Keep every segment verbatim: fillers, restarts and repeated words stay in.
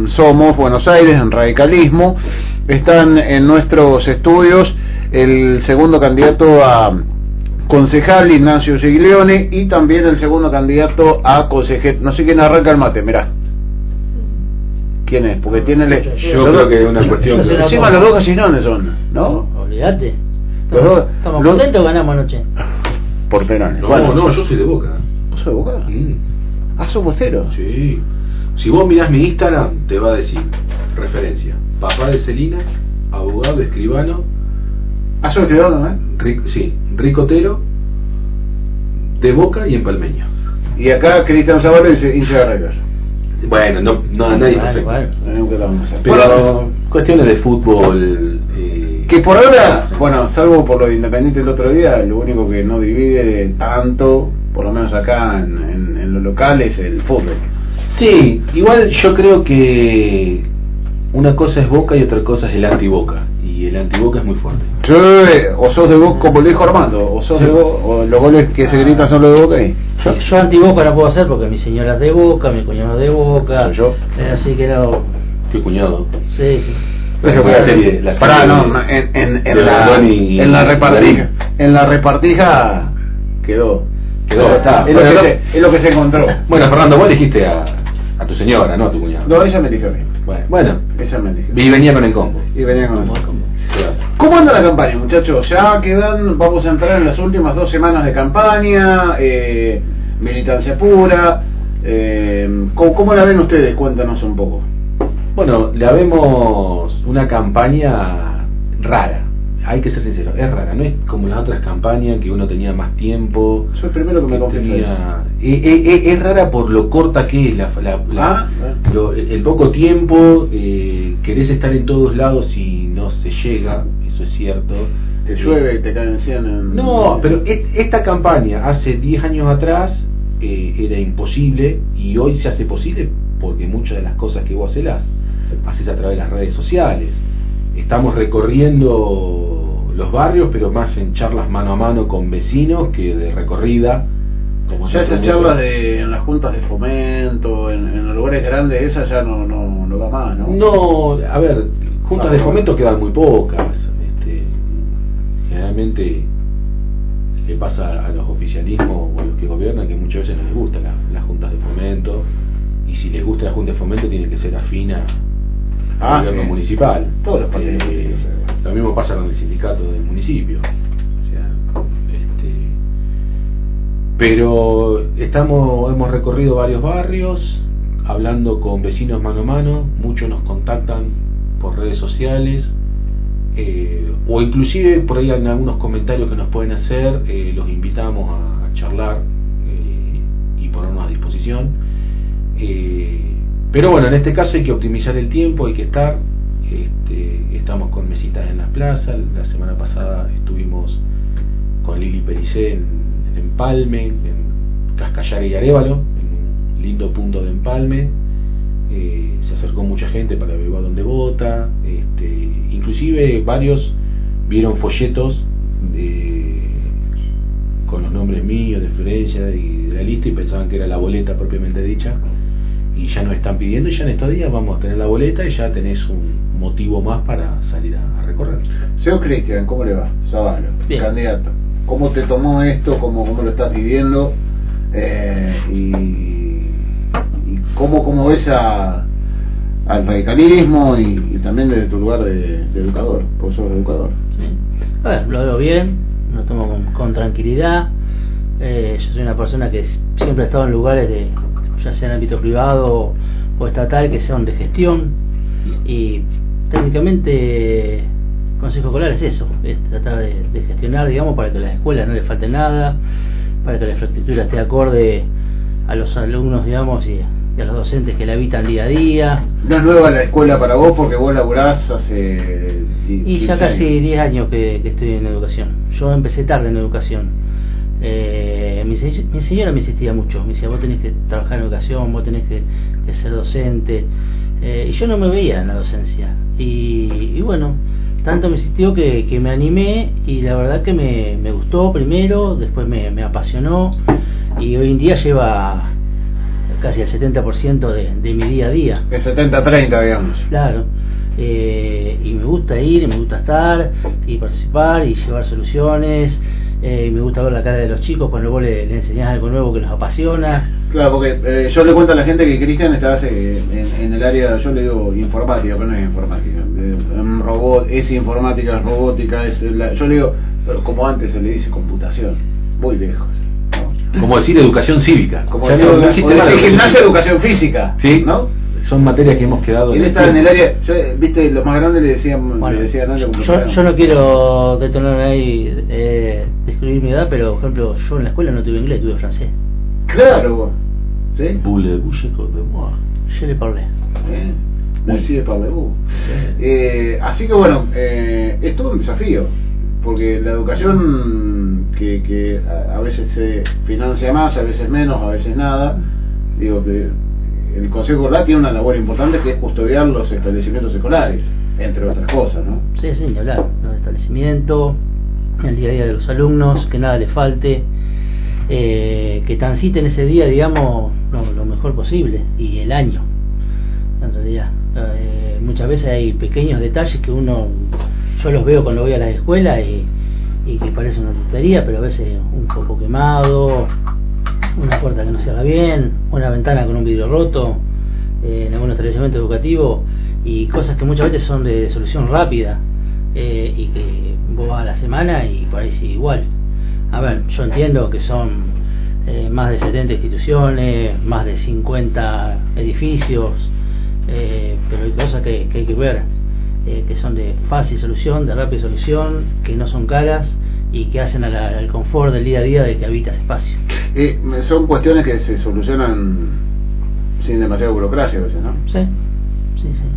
Somos Buenos Aires, en Radicalismo. Están en nuestros estudios el segundo candidato a concejal, Ignacio Giglione, y también el segundo candidato a concejal. No sé quién arranca el mate, mirá. ¿Quién es? Porque tiene... Le... Yo creo que es una cuestión... De... Encima los dos casinones son, ¿no? Olvídate. Los dos... ¿Estamos los... contentos o ganamos anoche? Por penales. No, bueno. no, yo soy de Boca. ¿Vos sos de Boca? Mm. Ah, sos bostero. Sí. Si vos mirás mi Instagram, te va a decir referencia: papá de Celina, abogado, escribano. Ah, sos escribano, ¿eh? Ric, sí, ricotero, de Boca y empalmeño. Y acá Cristian Zavala dice hincha de River. Bueno, no, no nadie es perfecto. Bueno. Pero Bueno, cuestiones de fútbol. Eh, que por ahora, bueno, salvo por lo de Independiente el otro día, lo único que no divide tanto, por lo menos acá en, en, en lo local, es el fútbol. Sí, igual yo creo que una cosa es Boca y otra cosa es el anti-Boca. Y el anti-Boca es muy fuerte. Yo, o sos de Boca, como le dijo Armando, o sos sí. de Boca, o los goles que se gritan son los de Boca. Y... Yo, yo anti-Boca no puedo hacer porque mi señora es de Boca, mi cuñado es de Boca. Soy yo. Eh, así que no. ¿Qué cuñado? Sí, sí. La, la serie, la serie Pará, de, no, en, en, en, de la, y, en la repartija, en la repartija quedó. Quedó, está. Es, Bueno, lo que no, se, es lo que se encontró. Bueno, Fernando, vos dijiste a, a tu señora, no a tu cuñado. No, ella me dijo a mí. Bueno, bueno. Ella me dijo. Y venía con el combo. Y venía con el combo. ¿Cómo anda la campaña, muchachos? Ya quedan, vamos a entrar en las últimas dos semanas de campaña, eh, militancia pura. Eh, ¿cómo, ¿Cómo la ven ustedes? Cuéntanos un poco. Bueno, la vemos una campaña rara. Hay que ser sincero, es rara, no es como las otras campañas que uno tenía más tiempo. Soy el primero que me confiesa eso. Es, es, es rara por lo corta que es la, la, la ah, lo, el poco tiempo, eh, querés estar en todos lados y no se llega, eso es cierto. Te llueve y te caen cien en... No, pero et, esta campaña hace diez años atrás eh, era imposible y hoy se hace posible porque muchas de las cosas que vos haces las haces a través de las redes sociales. Estamos recorriendo los barrios, pero más en charlas mano a mano con vecinos que de recorrida. Como ya esas charlas de, en las juntas de fomento, en, en los lugares grandes, esas ya no, no, no da más, ¿no? No, a ver, juntas ah, de no. fomento quedan muy pocas. Este, generalmente le pasa a los oficialismos o a los que gobiernan que muchas veces no les gustan la, las juntas de fomento. Y si les gusta la junta de fomento, tiene que ser afina ah, al gobierno sí. municipal. Todos los partidos eh, Lo mismo pasa con el sindicato del municipio. O sea, este, pero estamos, hemos recorrido varios barrios, hablando con vecinos mano a mano. Muchos nos contactan por redes sociales, eh, o inclusive por ahí en algunos comentarios que nos pueden hacer, eh, los invitamos a, a charlar eh, y ponernos a disposición. Eh, pero bueno, en este caso hay que optimizar el tiempo, hay que estar. Este, estamos con mesitas en las plazas. La semana pasada estuvimos con Lili Pericé en, en Empalme, en Cascallar y Arévalo, en un lindo punto de empalme. Eh, se acercó mucha gente para ver a dónde vota. Este, inclusive varios vieron folletos de, con los nombres míos, de Florencia y de la lista, y pensaban que era la boleta propiamente dicha. Y ya nos están pidiendo, y ya en estos días vamos a tener la boleta y ya tenés un motivo más para salir a, a recorrer. Señor Cristian, ¿cómo le va? Zavalo, candidato. ¿Cómo te tomó esto? ¿Cómo, cómo lo estás viviendo? Eh, y, y cómo, cómo ves a, al radicalismo y, y también desde tu lugar de, de educador, profesor educador. Sí. A ver, lo veo bien, lo tomo con, con tranquilidad. Eh, yo soy una persona que siempre ha estado en lugares de, ya sea en ámbito privado o estatal, que sean de gestión, y técnicamente Consejo Escolar es eso, es tratar de, de gestionar, digamos, para que a las escuelas no les falte nada, para que la infraestructura esté acorde a los alumnos, digamos, y, y a los docentes que la habitan día a día. No es nueva la escuela para vos porque vos laburás hace y ya casi diez años que, que estoy en educación. Yo empecé tarde en educación. Eh, mi, mi señora me insistía mucho, me decía: vos tenés que trabajar en educación, vos tenés que, que ser docente, eh, y yo no me veía en la docencia, y, y bueno, tanto me insistió que, que me animé, y la verdad que me, me gustó primero, después me, me apasionó, y hoy en día lleva casi el setenta por ciento de, de mi día a día. El setenta treinta, digamos. Claro. Eh, y me gusta ir, y me gusta estar, y participar, y llevar soluciones. Eh, y me gusta ver la cara de los chicos cuando vos le, le enseñás algo nuevo que los apasiona. Claro, porque eh, yo le cuento a la gente que Cristian está eh, en, en el área, yo le digo informática, pero no es informática. Eh, robot, es informática, es robótica, es la, yo le digo, pero como antes se le dice computación, muy lejos. ¿No? Como decir educación cívica. Como o sea, decir, no, no o existe decir nada. gimnasia, educación física. Sí, ¿no? Son materias que hemos quedado. Él está en el área, yo, viste, los más grandes le decían, Bueno, le decían algo como yo, yo no quiero detonar ahí, eh, describir mi edad, pero por ejemplo, yo en la escuela no tuve inglés, tuve francés. Claro, ¿sí? Voulez-vous de moi? Je le parlé. Eh, Merci, parlez-vous. Eh, así que bueno, eh, es todo un desafío, porque la educación que, que a, a veces se financia más, a veces menos, a veces nada, digo que el Consejo Escolar tiene una labor importante que es custodiar los establecimientos escolares, entre otras cosas, ¿no? Sí, sí, ni hablar, ¿no? Establecimiento, el día a día de los alumnos, que nada les falte, eh, que transiten ese día, digamos, lo, lo mejor posible, y el año, en realidad. Eh, muchas veces hay pequeños detalles que uno, yo los veo cuando voy a la escuela y, y que parece una tontería, pero a veces un poco quemado, una puerta que no cierra bien, una ventana con un vidrio roto, eh, en algunos establecimientos educativos, y cosas que muchas veces son de, de solución rápida, eh, y que vos vas a la semana y parece igual. A ver, yo entiendo que son eh, más de setenta instituciones, más de cincuenta edificios, eh, pero hay cosas que, que hay que ver, eh, que son de fácil solución, de rápida solución, que no son caras y que hacen a la, al confort del día a día de que habita ese espacio. Eh, son cuestiones que se solucionan sin demasiada burocracia a veces, ¿no? Sí, sí, sí.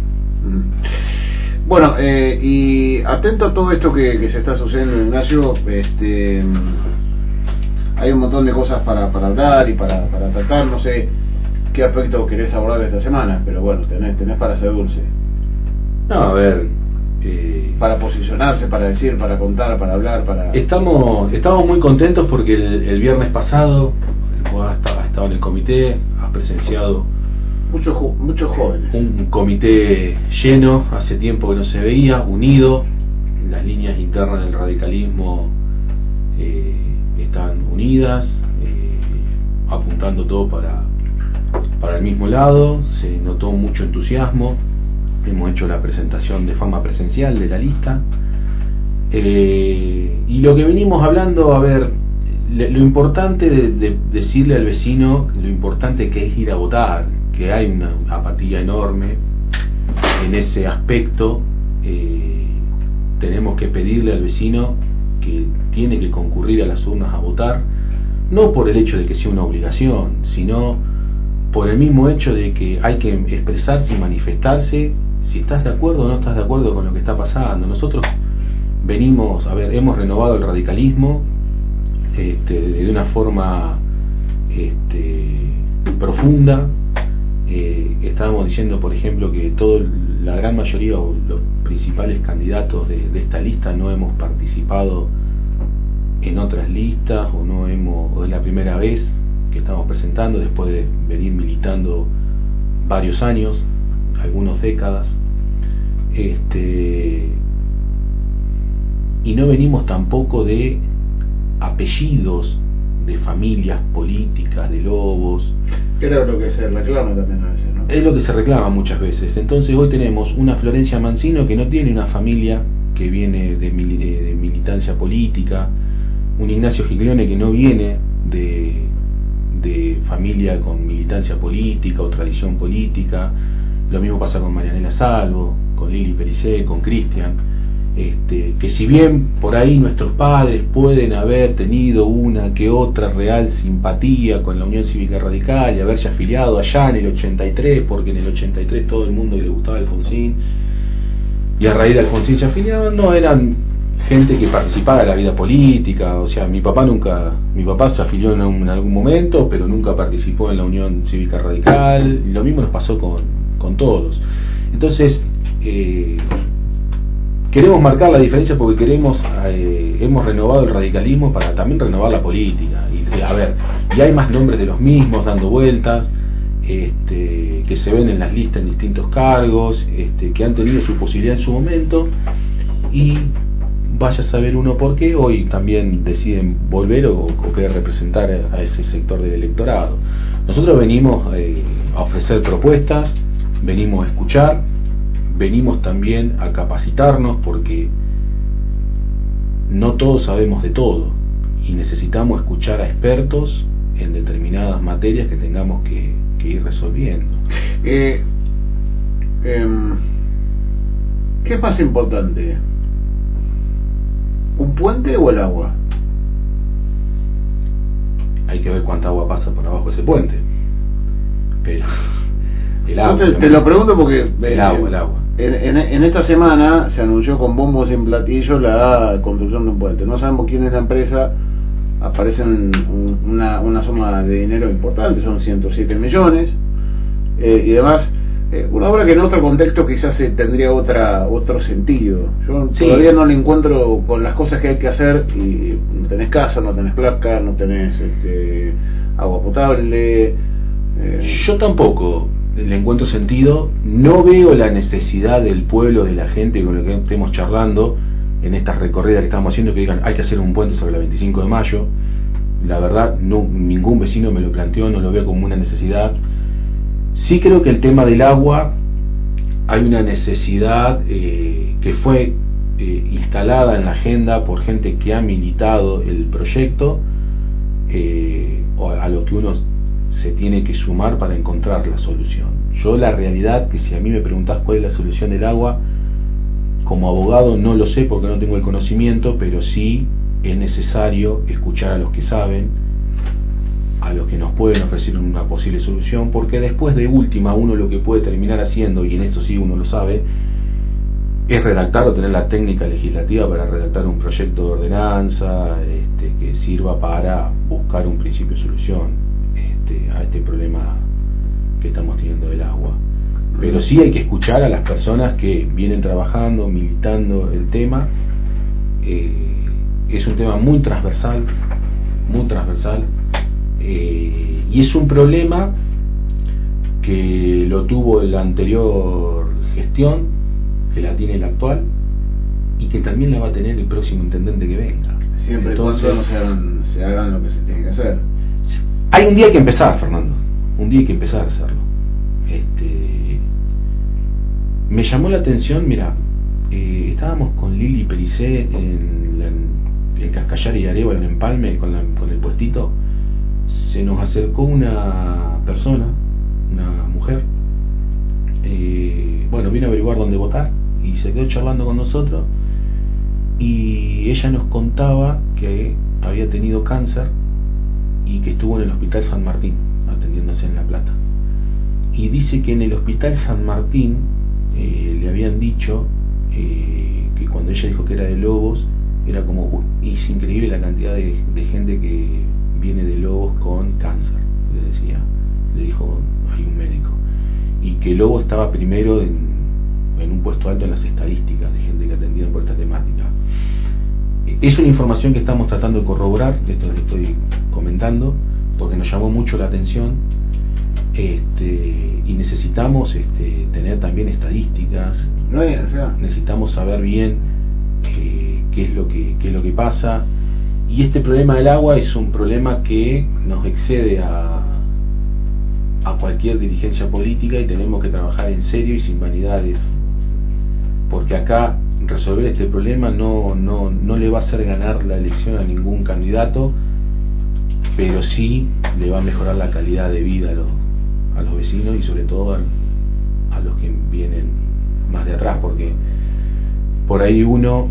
Mm. Bueno, eh, y atento a todo esto que, que se está sucediendo en Ignacio, este, hay un montón de cosas para, para hablar y para, para tratar, no sé qué aspecto querés abordar esta semana, pero bueno, tenés, tenés para ser dulce. No, a ver... Eh, para posicionarse, para decir, para contar, para hablar, para... Estamos, estamos muy contentos porque el, el viernes pasado vos has estado, has estado en el comité, has presenciado muchos muchos jóvenes, un comité lleno, hace tiempo que no se veía, unido, las líneas internas del radicalismo eh, están unidas, eh, apuntando todo para, para el mismo lado, se notó mucho entusiasmo. Hemos hecho la presentación de forma presencial de la lista, eh, y lo que venimos hablando, a ver, le, lo importante de, de decirle al vecino lo importante que es ir a votar, que hay una apatía enorme en ese aspecto. Eh, tenemos que pedirle al vecino que tiene que concurrir a las urnas a votar, no por el hecho de que sea una obligación, sino por el mismo hecho de que hay que expresarse y manifestarse si estás de acuerdo o no estás de acuerdo con lo que está pasando. Nosotros venimos, a ver, hemos renovado el radicalismo este, de una forma este, profunda. Eh, estábamos diciendo, por ejemplo, que todo, la gran mayoría o los principales candidatos de, de esta lista no hemos participado en otras listas, o no hemos, o es la primera vez que estamos presentando después de venir militando varios años, algunas décadas, este, y no venimos tampoco de apellidos de familias políticas, de lobos. Era lo que se reclama también a veces, ¿no? Es lo que se reclama muchas veces. Entonces hoy tenemos una Florencia Mancino que no tiene una familia que viene de, mil, de, de militancia política, un Ignacio Giglione que no viene de de familia con militancia política o tradición política. Lo mismo pasa con Marianela Salvo, con Lili Pericé, con Cristian, este, que si bien por ahí nuestros padres pueden haber tenido una que otra real simpatía con la Unión Cívica Radical y haberse afiliado allá en el ochenta y tres, porque en el ochenta y tres todo el mundo le gustaba Alfonsín y a raíz de Alfonsín se afiliaban, no eran gente que participara de la vida política. O sea, mi papá nunca, mi papá se afilió en, un, en algún momento, pero nunca participó en la Unión Cívica Radical. Y lo mismo nos pasó con, con todos. Entonces, eh, queremos marcar la diferencia porque queremos, eh, hemos renovado el radicalismo para también renovar la política. Y a ver, y hay más nombres de los mismos dando vueltas. este, que se ven en las listas en distintos cargos, este, que han tenido su posibilidad en su momento, y vaya a saber uno por qué hoy también deciden volver o, o querer representar a ese sector del electorado. Nosotros venimos eh, a ofrecer propuestas, venimos a escuchar, venimos también a capacitarnos, porque no todos sabemos de todo y necesitamos escuchar a expertos en determinadas materias que tengamos que, que ir resolviendo. Eh, eh, ¿Qué es más importante? ¿Un puente o el agua? Hay que ver cuánta agua pasa por abajo de ese puente. Pero el agua. Te, te lo pregunto porque el eh, agua, el agua. En, en, en esta semana se anunció con bombos y platillos la construcción de un puente. No sabemos quién es la empresa. Aparecen un, una, una suma de dinero importante, son ciento siete millones eh, y demás. Eh, una obra que en otro contexto quizás eh, tendría otra otro sentido. Yo sí. Todavía no le encuentro con las cosas que hay que hacer, y no tenés casa, no tenés placa, no tenés este, agua potable. Eh. Yo tampoco le encuentro sentido. No veo la necesidad del pueblo, de la gente con la que estemos charlando en estas recorridas que estamos haciendo, que digan hay que hacer un puente sobre la veinticinco de mayo. La verdad, no, ningún vecino me lo planteó, no lo veo como una necesidad. Sí creo que el tema del agua, hay una necesidad eh, que fue eh, instalada en la agenda por gente que ha militado el proyecto, eh, o a lo que uno se tiene que sumar para encontrar la solución. Yo la realidad, que si a mí me preguntás cuál es la solución del agua, como abogado no lo sé porque no tengo el conocimiento, pero sí es necesario escuchar a los que saben, a los que nos pueden ofrecer una posible solución, porque después de última uno lo que puede terminar haciendo, y en esto sí uno lo sabe, es redactar o tener la técnica legislativa para redactar un proyecto de ordenanza este, que sirva para buscar un principio de solución este, a este problema que estamos teniendo del agua. Pero sí hay que escuchar a las personas que vienen trabajando, militando el tema. Eh, es un tema muy transversal, muy transversal, eh, y es un problema que lo tuvo la anterior gestión, que la tiene la actual, y que también la va a tener el próximo intendente que venga. Siempre y cuando no se hagan, se hagan lo que se tiene que hacer. Hay un día que empezar, Fernando, un día hay que empezar a hacerlo. Este, me llamó la atención, mira, eh, estábamos con Lili Pericé en, la, en Cascallar y Arévalo, en Empalme, con, la, con el puestito. Se nos acercó una persona, una mujer, eh, bueno, vino a averiguar dónde votar y se quedó charlando con nosotros, y ella nos contaba que había tenido cáncer y que estuvo en el Hospital San Martín atendiéndose en La Plata, y dice que en el Hospital San Martín eh, le habían dicho eh, que cuando ella dijo que era de Lobos, era como, uh, y es increíble la cantidad de, de gente que viene de Lobos con cáncer, le decía, le dijo, hay un médico, y que Lobos estaba primero en, en un puesto alto en las estadísticas de gente que atendía por esta temática. Es una información que estamos tratando de corroborar, de esto que estoy comentando, porque nos llamó mucho la atención, este, y necesitamos este, tener también estadísticas, no hay, o sea. necesitamos saber bien eh, qué es lo que qué es lo que pasa. Y este problema del agua es un problema que nos excede a, a cualquier dirigencia política, y tenemos que trabajar en serio y sin vanidades, porque acá resolver este problema no, no, no le va a hacer ganar la elección a ningún candidato, pero sí le va a mejorar la calidad de vida a los, a los vecinos, y sobre todo a, a los que vienen más de atrás, porque por ahí uno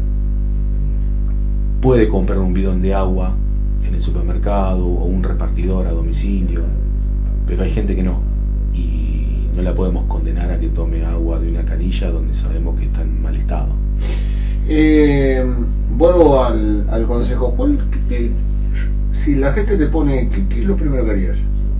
puede comprar un bidón de agua en el supermercado o un repartidor a domicilio, pero hay gente que no, y no la podemos condenar a que tome agua de una canilla donde sabemos que está en mal estado. Eh, vuelvo al, al consejo. ¿Cuál, qué, si la gente te pone, ¿qué, qué es lo primero que harías?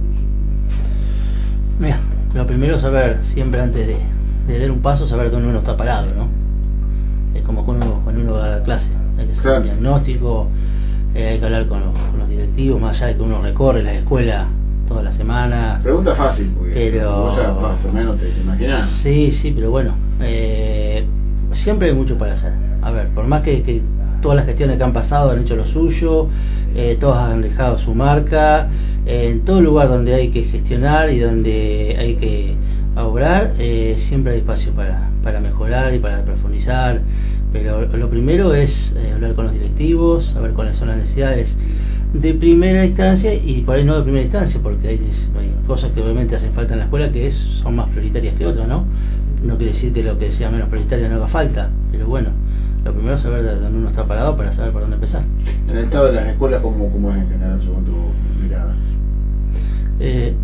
Mira, lo primero es saber, siempre antes de, de dar un paso, saber dónde uno está parado, ¿no? Es como cuando uno, cuando uno va a la clase, hay que hacer claro. un diagnóstico, eh, hay que hablar con los, con los directivos, más allá de que uno recorre la escuela todas las semanas. Pregunta fácil, porque pero vos ya más o menos te imaginás. Sí, sí, pero bueno, eh, siempre hay mucho para hacer. A ver, por más que, que todas las gestiones que han pasado han hecho lo suyo, eh, todos han dejado su marca, eh, en todo lugar donde hay que gestionar y donde hay que obrar, eh, siempre hay espacio para, para mejorar y para profundizar, pero lo primero es eh, hablar con los directivos, saber cuáles son las necesidades de primera instancia y por ahí no de primera instancia, porque hay, hay cosas que obviamente hacen falta en la escuela que es, son más prioritarias que otras, ¿no? No quiere decir que lo que sea menos prioritario no haga falta, pero bueno, lo primero es saber de dónde uno está parado para saber por dónde empezar. En el estado de las escuelas, ¿cómo, cómo es en general según tu mirada? Eh,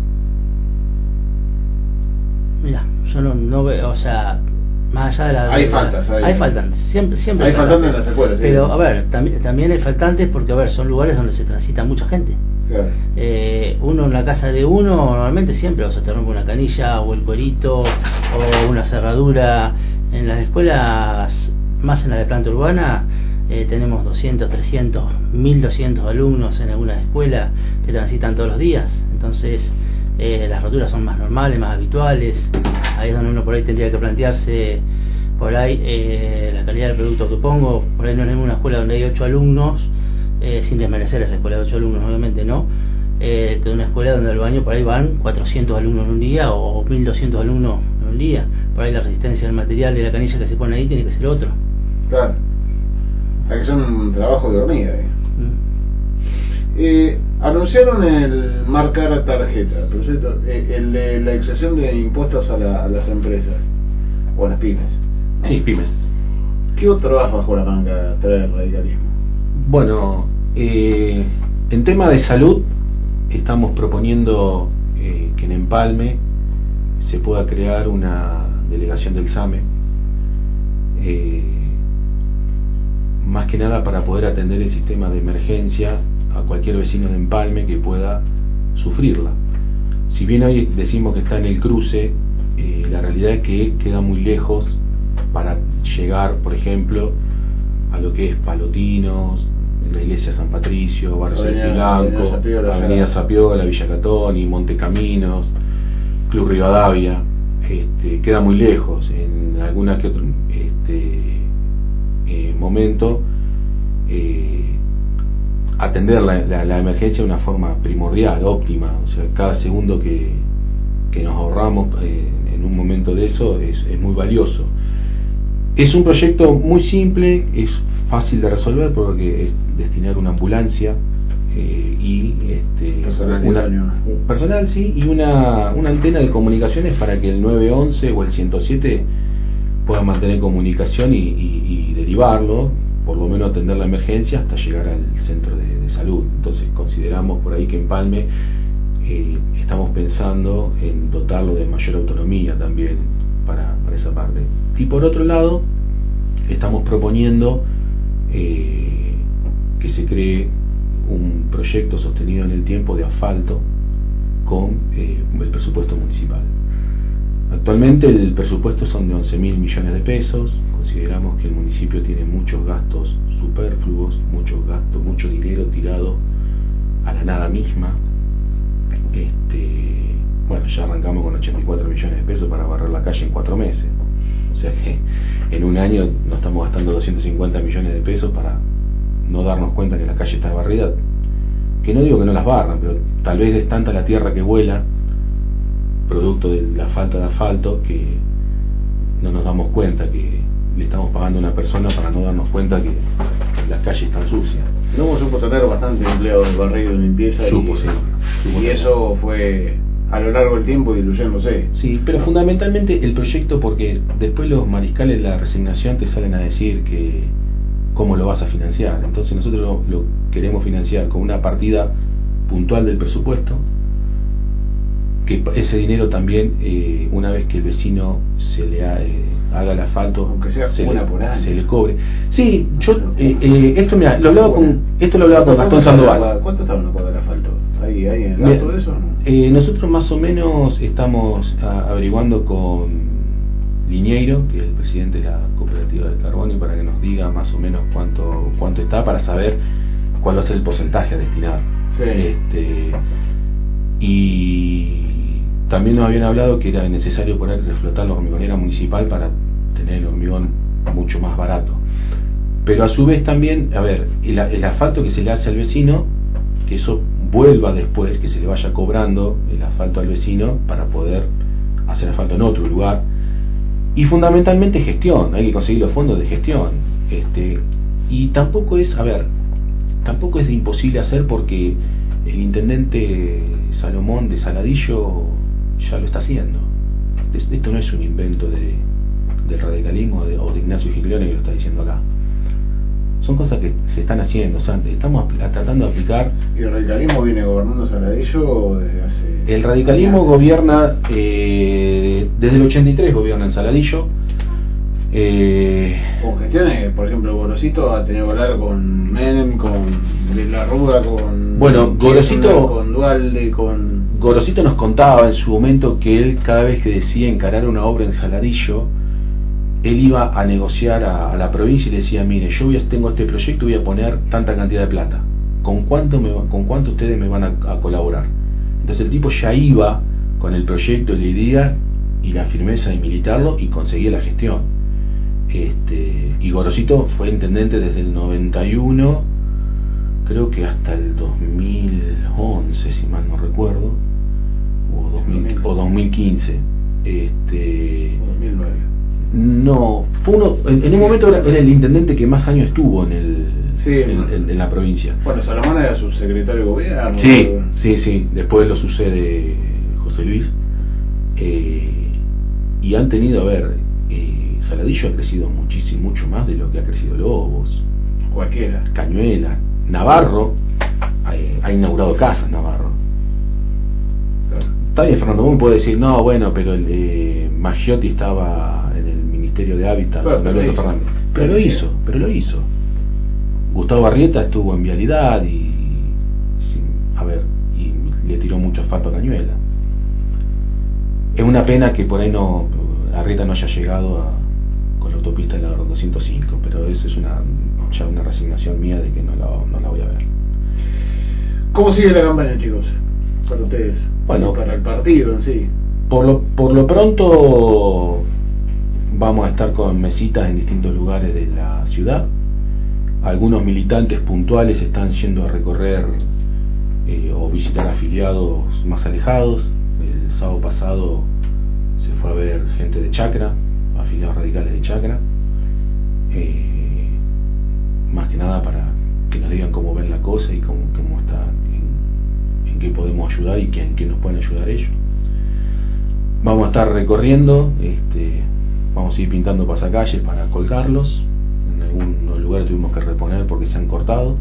mira, yo no, no veo, o sea, más allá de la... Hay de la, faltas, hay, hay faltantes, siempre, siempre hay faltantes en las escuelas, sí. Pero a ver, también, también hay faltantes porque, a ver, son lugares donde se transita mucha gente. Claro. Eh, uno en la casa de uno normalmente siempre, o se te rompe una canilla o el cuerito o una cerradura. En las escuelas, más en la de planta urbana, eh, tenemos doscientos, trescientos, mil doscientos alumnos en algunas escuelas que transitan todos los días, entonces eh, las roturas son más normales, más habituales. Ahí es donde uno por ahí tendría que plantearse por ahí eh, la calidad del producto que pongo. Por ahí no es una escuela donde hay ocho alumnos, eh, sin desmerecer a esa escuela de ocho alumnos, obviamente no, eh, que una escuela donde al baño por ahí van cuatrocientos alumnos en un día o mil doscientos alumnos en un día. Por ahí la resistencia del material de la canilla que se pone ahí tiene que ser otro. Claro. Hay que hacer un trabajo de hormiga. Eh. Mm. Eh, anunciaron el marcar tarjeta, pero eh, el de la exención de impuestos a, la, a las empresas o a las pymes. ¿No? Sí, pymes. ¿Qué otro as bajo la manga trae el radicalismo? Bueno, eh, en tema de salud estamos proponiendo eh, que en Empalme se pueda crear una delegación del SAME, eh, más que nada para poder atender el sistema de emergencia a cualquier vecino de Empalme que pueda sufrirla. Si bien hoy decimos que está en el cruce, eh, la realidad es que queda muy lejos para llegar, por ejemplo, a lo que es Palotinos, la iglesia San Patricio, Barrio Celeste Blanco, Avenida Sapiola, Villa Catoni, Montecaminos, Club Rivadavia. Este, queda muy lejos. En alguna que otro este, eh, momento eh, atender la, la, la emergencia de una forma primordial, óptima, o sea, cada segundo que, que nos ahorramos eh, en un momento de eso es, es muy valioso. Es un proyecto muy simple, es fácil de resolver porque es destinar una ambulancia eh, y este, personal, una, un personal sí y una, una antena de comunicaciones para que el nueve once o el ciento siete puedan mantener comunicación y, y, y derivarlo, por lo menos atender la emergencia hasta llegar al centro de, de salud. Entonces consideramos por ahí que en Empalme eh, estamos pensando en dotarlo de mayor autonomía también para, para esa parte. Y por otro lado estamos proponiendo eh, que se cree un proyecto sostenido en el tiempo de asfalto con eh, el presupuesto municipal. Actualmente el presupuesto son de once mil millones de pesos. Consideramos que el municipio tiene muchos gastos superfluos, muchos gastos, mucho dinero tirado a la nada misma. Este, bueno, ya arrancamos con ochenta y cuatro millones de pesos para barrer la calle en cuatro meses. O sea que en un año nos estamos gastando doscientos cincuenta millones de pesos para no darnos cuenta que la calle está barrida. Que no digo que no las barran, pero tal vez es tanta la tierra que vuela, producto de la falta de asfalto, que no nos damos cuenta que le estamos pagando a una persona para no darnos cuenta que las calles están sucias. Luego supo tener bastante empleado de barrido y limpieza. Supo, y, sí. Supo y eso fue a lo largo del tiempo diluyéndose. Sí, pero fundamentalmente el proyecto, porque después los mariscales de la resignación te salen a decir que cómo lo vas a financiar. Entonces nosotros lo, lo queremos financiar con una partida puntual del presupuesto, que ese dinero también, eh, una vez que el vecino se le ha, eh, haga el asfalto, aunque sea se, una le, por año, se le cobre. Sí, yo eh, eh, esto mira, lo hablaba con esto lo hablaba con Gastón Sandoval. ¿Cuánto está una cuadra de asfalto? ¿Hay, hay en el dato de eso? Eh, nosotros más o menos estamos a, averiguando con Liñeiro, que es el presidente de la cooperativa de Carbonio, para que nos diga más o menos cuánto cuánto está, para saber cuál va a ser el porcentaje a destinar. Sí. Este, y también nos habían hablado que era necesario poner reflotar la hormigonera municipal para tener el hormigón mucho más barato. Pero a su vez también, a ver, el, el asfalto que se le hace al vecino, que eso vuelva después, que se le vaya cobrando el asfalto al vecino para poder hacer asfalto en otro lugar. Y fundamentalmente gestión, hay que conseguir los fondos de gestión. Este, y tampoco es, a ver, tampoco es imposible hacer porque el intendente Salomón de Saladillo ya lo está haciendo. Esto no es un invento de, del radicalismo de, o de Ignacio Giglione que lo está diciendo acá. Son cosas que se están haciendo, o sea, estamos tratando de aplicar. ¿Y el radicalismo viene gobernando Saladillo desde hace...? El radicalismo gobierna, eh, desde el ochenta y tres gobierna en Saladillo. Eh, con gestiones, por ejemplo, Gorosito ha tenido que hablar con Menem, con De la Rúa, con... Bueno, Gorosito... Con Dualde, con... Gorosito nos contaba en su momento que él, cada vez que decía encarar una obra en Saladillo, él iba a negociar a, a la provincia y le decía, mire, yo voy a, tengo este proyecto y voy a poner tanta cantidad de plata, ¿con cuánto, me, con cuánto ustedes me van a, a colaborar? Entonces el tipo ya iba con el proyecto y la idea y la firmeza de militarlo y conseguía la gestión. Este, y Gorosito fue intendente desde el noventa y uno, creo que hasta el dos mil once, si mal no recuerdo, o, dos mil, o dos mil quince. Este, dos mil nueve. No, fue uno, en, en un momento era, era el intendente que más años estuvo en el sí, en, en, en la provincia. Bueno, Salomón era su secretario de gobierno. Sí, sí, sí. Después lo sucede José Luis. Eh, y han tenido, a ver, eh, Saladillo ha crecido muchísimo, mucho más de lo que ha crecido Lobos. Cualquiera. Cañuela. Navarro eh, ha inaugurado casas, Navarro. Claro. Está bien, Fernando, uno puede decir, no, bueno, pero el eh, Maggiotti estaba en el Ministerio de Hábitat, pero, pero, Alberto Fernández. Pero lo hizo, pero lo hizo. Gustavo Barrieta estuvo en Vialidad y, sin, a ver, y le tiró mucho asfalto a Cañuela. Es una pena que por ahí no, Arrieta no haya llegado a, con la autopista de la doscientos cinco, pero eso es una ya una resignación mía de que no la, no la voy a ver. ¿Cómo sigue la campaña, chicos? Para ustedes. Bueno, para el partido en sí. Por lo, por lo pronto vamos a estar con mesitas en distintos lugares de la ciudad. Algunos militantes puntuales están yendo a recorrer eh, o visitar afiliados más alejados. El sábado pasado se fue a ver gente de Chacra, afiliados radicales de Chacra, eh, más que nada para que nos digan cómo ven la cosa y cómo, cómo está, en, en qué podemos ayudar y en qué, qué nos pueden ayudar ellos. Vamos a estar recorriendo, este, vamos a ir pintando pasacalles para colgarlos. En algunos lugares tuvimos que reponer porque se han cortado.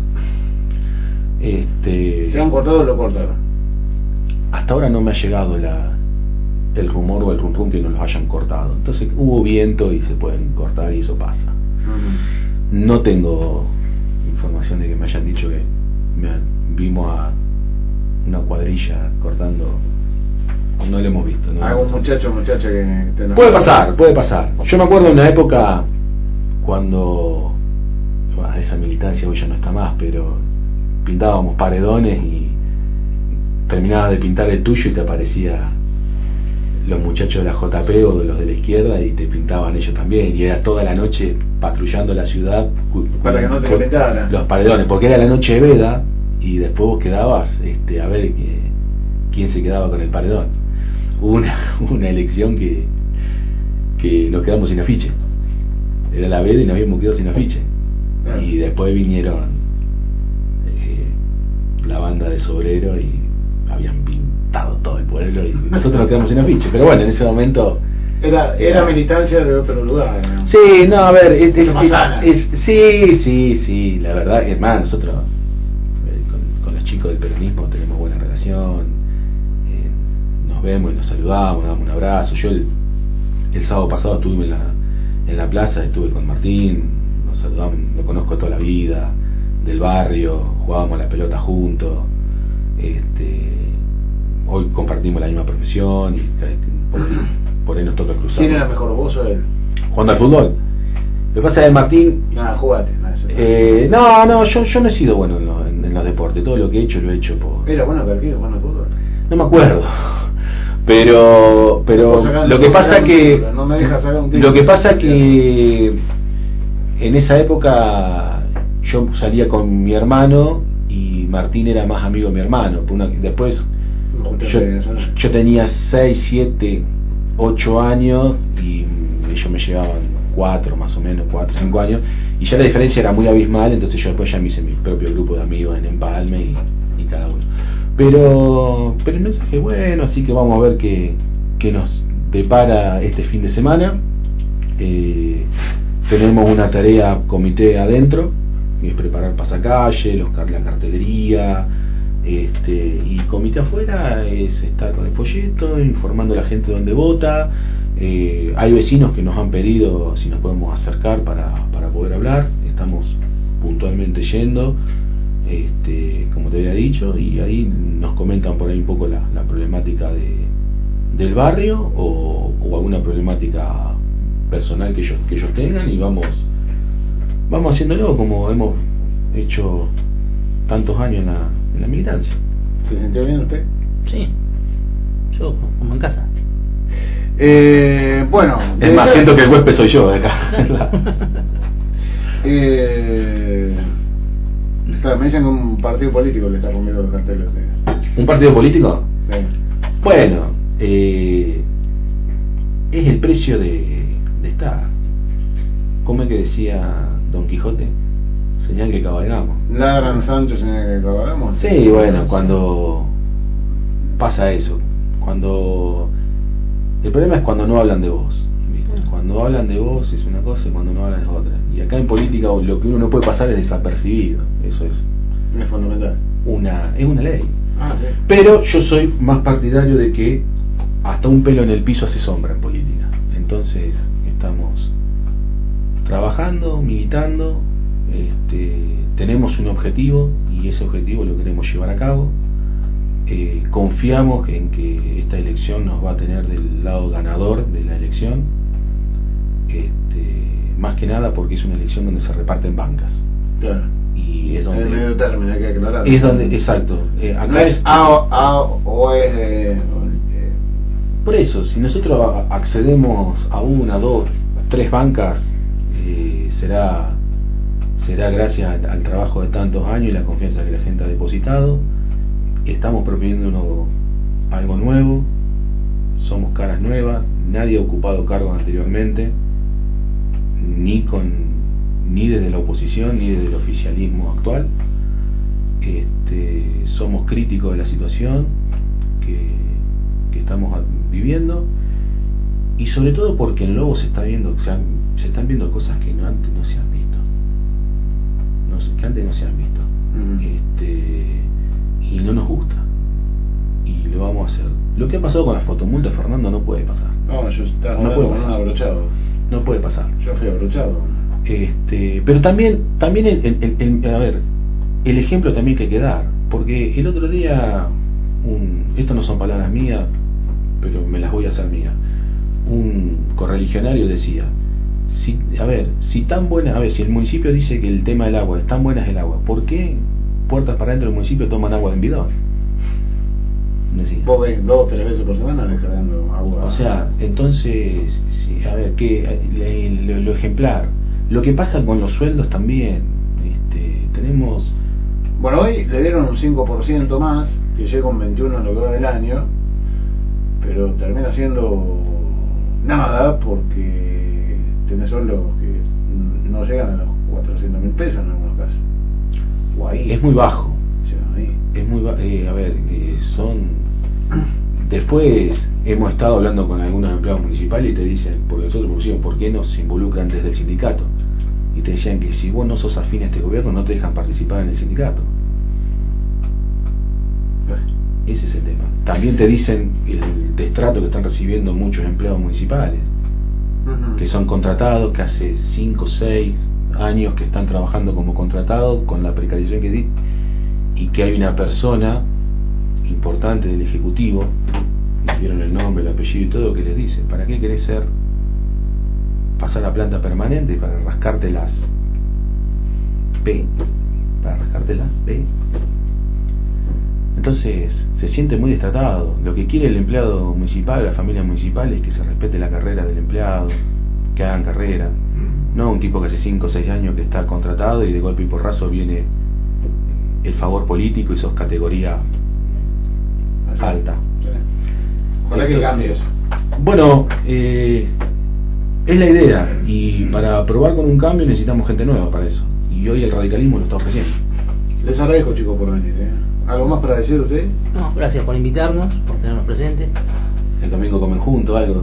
Este, ¿Se han cortado o lo cortaron? Hasta ahora no me ha llegado la, el rumor o el rum rum que nos los hayan cortado. Entonces hubo viento y se pueden cortar y eso pasa. Uh-huh. No tengo información de que me hayan dicho que me, vimos a una cuadrilla cortando. No lo hemos visto, ¿no? Algún muchacho o muchacha que te puede pasar, puede pasar. Yo me acuerdo de una época cuando bueno, esa militancia hoy ya no está más, pero pintábamos paredones y terminabas de pintar el tuyo y te aparecía los muchachos de la J P o de los de la izquierda y te pintaban ellos también, y era toda la noche patrullando la ciudad para que no te calentaran los paredones, porque era la noche de veda y después vos quedabas este, a ver que, quién se quedaba con el paredón. Hubo una, una elección que que nos quedamos sin afiche, era la veda y nos habíamos quedado sin afiche. Claro. Y después vinieron eh, la banda de Sobrero y habían pintado todo el pueblo y nosotros nos quedamos sin afiche, pero bueno, en ese momento era, era, era militancia de otro lugar, ¿no? Sí, no, a ver, es, es, es, es, sí, sí, sí, la verdad es más, nosotros eh, con, con los chicos del peronismo tenemos buena relación, eh, nos vemos y nos saludamos, nos damos un abrazo. Yo el, el sábado pasado estuve en la, en la plaza, estuve con Martín, nos saludamos, lo conozco toda la vida, del barrio, jugábamos a la pelota juntos, este, hoy compartimos la misma profesión y por ahí, por ahí nos toca cruzar. ¿Quién era mejor, vos o él? Jugando al fútbol. Lo que pasa es que Martín... Nada, jugate. Nada, eh, no, no, yo, yo no he sido bueno en, lo, en, en los deportes. Todo lo que he hecho lo he hecho por... ¿Era bueno que arquero, bueno fútbol? No me acuerdo. Pero pero lo que pasa que no me deja sacar un lo que pasa que en esa época yo salía con mi hermano y Martín era más amigo de mi hermano. Una, después yo, yo tenía seis, siete, ocho años y ellos me llevaban cuatro más o menos, cuatro, cinco años, y ya la diferencia era muy abismal. Entonces yo después ya me hice mi propio grupo de amigos en Empalme y, y cada uno. Pero pero el mensaje es bueno, así que vamos a ver qué, qué nos depara este fin de semana. Eh, tenemos una tarea comité adentro, que es preparar pasacalle, los, la cartelería, este, y comité afuera es estar con el folleto, informando a la gente dónde vota. Eh, hay vecinos que nos han pedido si nos podemos acercar para, para poder hablar. Estamos puntualmente yendo, este, como te había dicho, y ahí nos comentan por ahí un poco la, la problemática de, del barrio o, o alguna problemática personal que ellos que ellos tengan, y vamos vamos haciéndolo como hemos hecho tantos años en la, en la militancia. ¿Se sintió bien usted? Sí, yo como en casa. Eh, bueno, es más, siento que el huésped soy yo de acá. eh, claro, me dicen que un partido político le está comiendo los carteles. ¿Un partido político? Sí. Bueno, eh, es el precio de, de estar. ¿Cómo es que decía Don Quijote? Señal que cabalgamos. Ladran Sancho, señal que cabalgamos. Sí, bueno, cuando pasa eso, cuando el problema es cuando no hablan de vos, ¿viste? Cuando hablan de vos es una cosa y cuando no hablan es otra. Y acá en política lo que uno no puede pasar es desapercibido. Eso es es fundamental. Una es una ley. Ah, sí. Pero yo soy más partidario de que hasta un pelo en el piso hace sombra en política. Entonces estamos trabajando, militando, este, tenemos un objetivo y ese objetivo lo queremos llevar a cabo. Eh, confiamos en que esta elección nos va a tener del lado ganador de la elección, este, más que nada porque es una elección donde se reparten bancas. Claro. Y es donde en el medio término, hay que aclarar. Es donde, exacto. Eh, acá no es A o, A o es eh, eh. Por eso, si nosotros accedemos a una, dos, tres bancas, eh, será será gracias al, al trabajo de tantos años y la confianza que la gente ha depositado. Estamos proponiendo algo nuevo, somos caras nuevas, nadie ha ocupado cargos anteriormente, ni con ni desde la oposición ni desde el oficialismo actual. Este, somos críticos de la situación que, que estamos viviendo, y sobre todo porque en Lobo se está viendo, o sea, se están viendo cosas que no, antes no se han visto, no, que antes no se han visto. Uh-huh. Este, y no nos gusta y lo vamos a hacer. Lo que ha pasado con la fotomulta, Fernando, no puede pasar. No, yo estaba no puede pasar. pasar. Abrochado. No puede pasar. Yo fui abrochado. Este, pero también, también el, el, el, el, a ver, el ejemplo también que hay que dar, porque el otro día, un, esto no son palabras mías, pero me las voy a hacer mías. Un correligionario decía, si, a ver, si tan buena, a ver, si el municipio dice que el tema del agua es tan buena es el agua, ¿por qué puertas para adentro del municipio toman agua en bidón? Decía. Vos ves dos o tres veces por semana descargando agua. O sea, entonces, sí, a ver, que lo, lo ejemplar. Lo que pasa con los sueldos también, este, tenemos... Bueno, hoy le dieron un cinco por ciento más, que llega un veintiuno en lo que va del año, pero termina siendo nada porque tenés sueldos que no llegan a los cuatrocientos mil pesos en algunos casos. O ahí. Es muy bajo. Sí, ahí. Es muy bajo. Eh, a ver, eh, son... Después hemos estado hablando con algunos empleados municipales y te dicen, porque nosotros pusimos, ¿por qué no se involucran desde el sindicato? Y te decían que si vos no sos afín a este gobierno no te dejan participar en el sindicato. Ese es el tema. También te dicen el destrato que están recibiendo muchos empleados municipales, uh-huh. que son contratados, que hace cinco o seis años que están trabajando como contratados con la precarización que di, y que hay una persona importante del ejecutivo, vieron el nombre, el apellido y todo, que les dice, ¿para qué querés ser pasar a planta permanente? Para rascarte las P, para rascarte las P. Entonces se siente muy destratado. Lo que quiere el empleado municipal, la familia municipal, es que se respete la carrera del empleado, que hagan carrera, no un tipo que hace cinco o seis años que está contratado y de golpe y porrazo viene el favor político y sos categoría alta. Ojalá que cambie eso. Bueno, eh, es la idea, y para probar con un cambio necesitamos gente nueva para eso, y hoy el radicalismo lo está ofreciendo. Les agradezco, chicos, por venir, ¿eh? ¿Algo más para decir usted? No, gracias por invitarnos, por tenernos presentes. El domingo comen juntos, algo.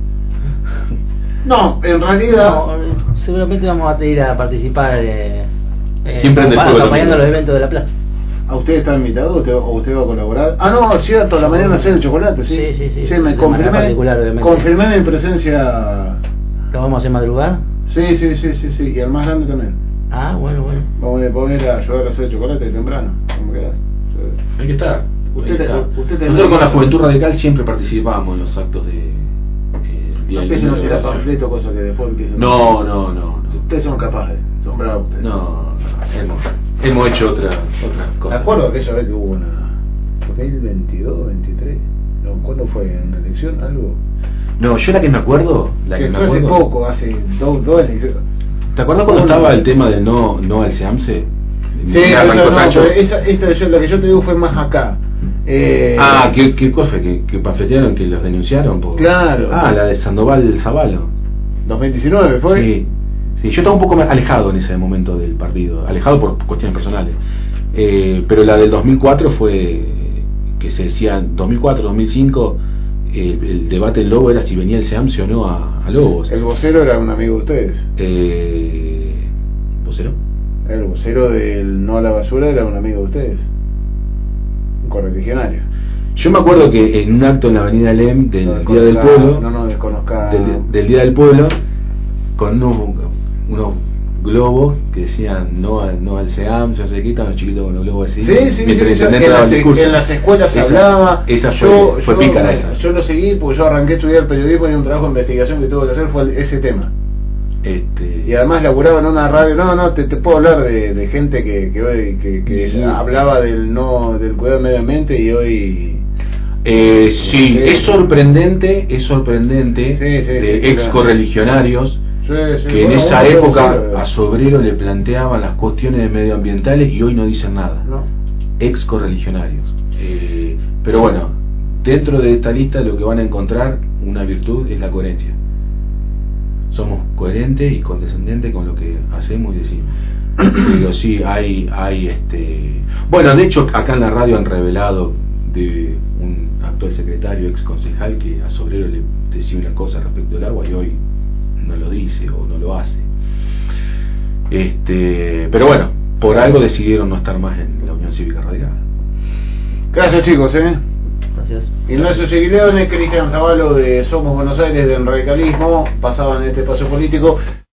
No, en realidad... No, seguramente vamos a ir a participar eh, eh, ¿Quién prende el fuego acompañando también? los eventos de la plaza. ¿A usted está invitado usted, o usted va a colaborar? Ah, no, es cierto, a la mañana hacer el chocolate, sí. Sí, sí, sí. Sí, me De manera confirmé, particular, obviamente. confirmé mi presencia. ¿Lo vamos a hacer madrugar? Sí, sí, sí, sí, sí, y al más grande también. Ah, bueno, bueno. Vamos a poner a ayudar a hacer el chocolate temprano. ¿Cómo queda? Hay que estar. Usted Hay que te- estar. usted te- Nosotros con la Juventud Radical siempre participamos en los actos de... eh, No Día del empiecen a Niño de tirar la Nación. panfletos, cosas que después empiezan. No, no, no, no. Ustedes son capaces, son bravos ustedes. No, no, hemos, hemos hecho otra, otras ¿De cosas. acuerdo aquella vez que hubo una dos mil veintidós, veintitrés? No, ¿cuándo fue? ¿Una elección? ¿Algo? No, yo la que me acuerdo, la que, Que me fue hace acuerdo, poco, hace dos, dos elecciones. ¿te acuerdas cuando estaba el tema del no, no al SEAMSE? Sí, Me esa, arrancó no, Tacho. pero esa, esta, yo- la que yo te digo fue más acá. Eh, Ah, ¿qué, qué cosa? ¿Que, que panfletearon, que los denunciaron? Por... Claro. Ah, la de Sandoval del Zabalo. dos mil diecinueve fue. Sí, sí, yo estaba un poco más alejado en ese momento del partido, alejado por cuestiones personales. Eh, pero la del dos mil cuatro fue que se decía, dos mil cuatro, dos mil cinco, el, el debate en Lobo era si venía el SEAMSE o no a, a Lobos. El vocero era un amigo de ustedes. Eh, ¿Vocero? El vocero del No a la Basura era un amigo de ustedes. Un correligionario. Yo me acuerdo que en un acto en la avenida Lem del No Día del desconozca- Pueblo, No nos desconozca. del, del Día del Pueblo, con unos, unos globos que decían no al, no al SEAMSE, no sé qué, estaban los chiquitos con los globos así. Sí, sí, mientras sí, el yo- intendente en, daba las, el discurso. en las escuelas se Esa- hablaba. Esa fue, yo, fue yo- pícara esa. Yo lo seguí porque yo arranqué a estudiar periodismo y un trabajo de investigación que tuve que hacer fue ese tema. Este, Y además laburaba en una radio. No, no, te, te puedo hablar de, de gente que, que hoy que, que Sí. hablaba del no del cuidado del medio ambiente y hoy. eh, sí, Sí. es sorprendente, es sorprendente Sí, sí, de sí, ex claro. correligionarios Sí, sí, que en bueno, esa bueno, época sí, a Sobrero le planteaban las cuestiones medioambientales y hoy no dicen nada. no. Ex correligionarios. Eh, pero bueno, dentro de esta lista lo que van a encontrar, una virtud, es la coherencia. Somos coherentes y condescendientes con lo que hacemos y decimos. Pero sí, hay, hay este. Bueno, de hecho, acá en la radio han revelado de un actual secretario, ex concejal, que a Sobrero le decía una cosa respecto al agua y hoy no lo dice o no lo hace. Este, pero bueno, por algo decidieron no estar más en la Unión Cívica Radical. Gracias, chicos, eh. Gracias. Ignacio Giglione, Cristian Zavalo de Somos Buenos Aires, de En Radicalismo, pasaban este espacio político.